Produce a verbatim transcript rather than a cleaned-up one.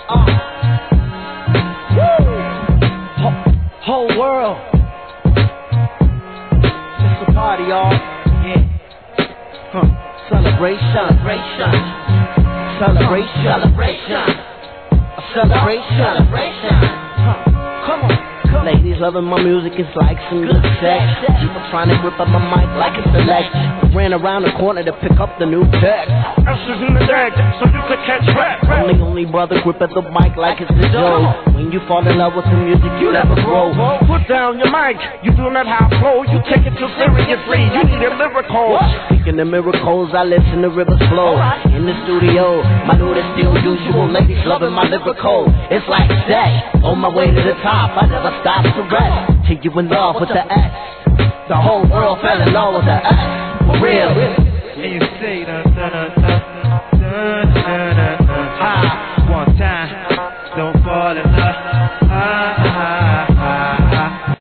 Uh. Woo! Whole world. It's a party, y'all. Yeah. Huh. Celebration. Celebration. Celebration. Celebration. A celebration. Celebration. Huh. Come on. Ladies loving my music, it's like some good sex. People trying to grip up my mic like it's a leg. Ran around the corner to pick up the new tech. Usher's in the deck, so you could catch rap. Only, only brother grip at the mic like it's the Joe. When you fall in love with the music, you never grow. Put down your mic, you do not have flow. You take it too seriously, you need a miracle. Speaking of miracles, I listen to rivers flow. In the studio, my new is still usual. Ladies loving my lyrical. It's like sex, on my way to the top, I never stop to rest. Till you in love with the S. The whole world fell in love with the S. For real. And you say dun dun dun dun dun dun dun dun. One time, don't fall in love. Ah, ah.